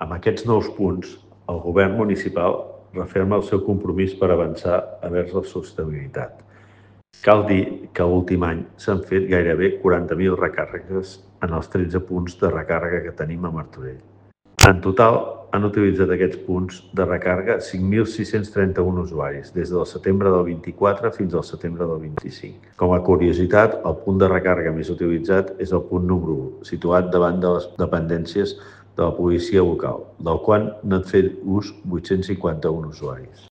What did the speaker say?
Amb aquests nous punts, el govern municipal referma el seu compromís per avançar vers la sostenibilitat. Cal dir que l'últim any s'han fet gairebé 40.000 recàrregues en els 13 punts de recàrrega que tenim a Martorell. En total, han utilitzat aquests punts de recàrrega 5.631 usuaris, des del setembre del 24 fins al setembre del 25. Com a curiositat, el punt de recàrrega més utilitzat és el punt número 1, situat davant de les dependències de la policia local, del qual n'han fet ús 851 usuaris.